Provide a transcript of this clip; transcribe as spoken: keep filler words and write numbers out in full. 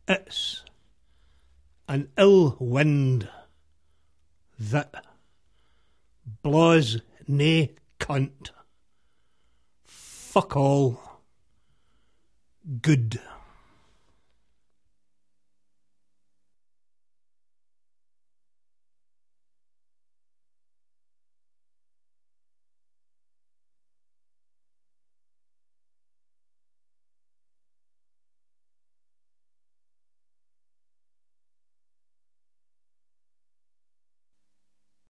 It's an ill wind that blaws nae cunt. Fuck all. Good.